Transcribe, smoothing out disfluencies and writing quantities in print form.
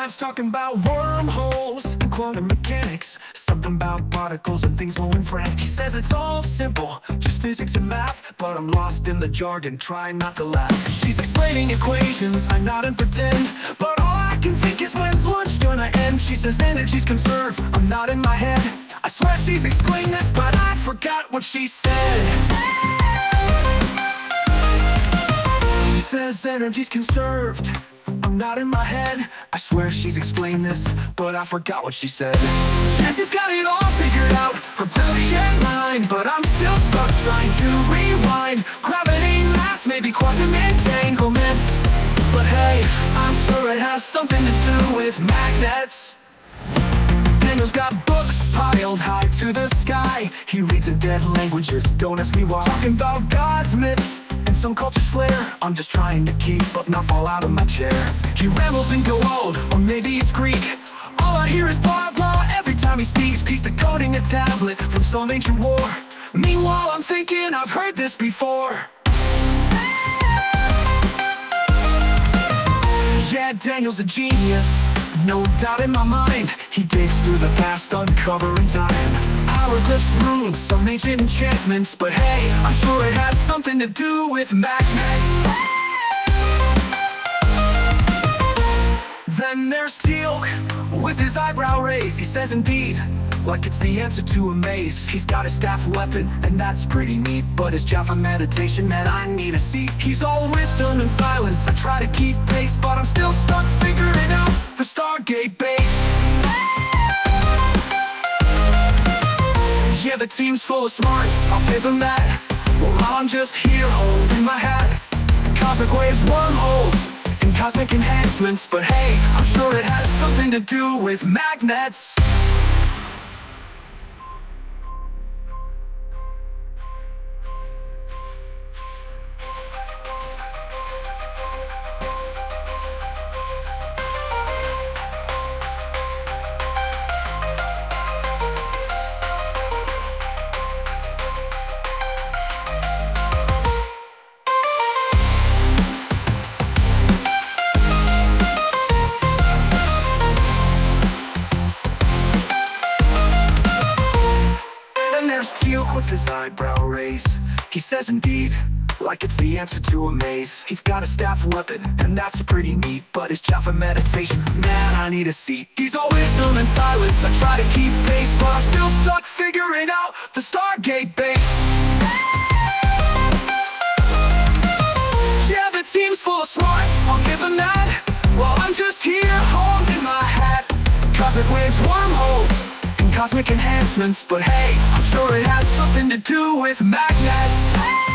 labs talking about wormholes and quantum mechanics. Something about particles and things going frantic. She says it's all simple, just physics and math, but I'm lost in the jargon, trying not to laugh. She's explaining equations, I nod and pretend, but all I can think is when's lunch gonna end. She says energy's conserved, I'm nodding my head. I swear she's explained this, but I forgot what she said. She says energy's conserved, I'm nodding my head. I swear she's explained this, but I forgot what she said. Yeah, she's got it all figured out, her brilliant mind, but I'm still stuck trying to rewind. Gravity, mass, maybe quantum entanglements, but hey, I'm sure it has something to do with magnets. Daniel's got books piled high to the sky. He reads in dead languages, don't ask me why. Talking about gods, myths, and some culture's flair. I'm just trying to keep up, not fall out of my chair. He rambles in gold, or maybe it's Greek. All I hear is blah blah every time he speaks. Piece decoding a tablet from some ancient war. Meanwhile, I'm thinking I've heard this before. Yeah, Daniel's a genius, no doubt in my mind. He digs through the past, uncovering time. Hieroglyphs, runes, some ancient enchantments, but hey, I'm sure it has something to do with magnets. Then there's Teal'c, with his eyebrow raised. He says indeed, like it's the answer to a maze. He's got a staff weapon, and that's pretty neat, but his Jaffa meditation, man, I need a seat. He's all wisdom and silence, I try to keep pace, but I'm still stuck figuring out the Stargate base. Yeah, the team's full of smarts, I'll give them that. Well, I'm just here holding my hat. Cosmic waves, wormholes, and cosmic enhancements, but hey, I'm sure it has something to do with magnets. Teal'c with his eyebrow raised. He says indeed, like it's the answer to a maze. He's got a staff weapon, and that's pretty neat, but his Jaffa meditation, man, I need a seat. He's all wisdom and silence, I try to keep pace, but I'm still stuck figuring out the Stargate base. Yeah, the team's full of smarts, I'll give them that. Well, I'm just here holding my hat. Cosmic waves, wormholes, cosmic enhancements, but hey, I'm sure it has something to do with magnets.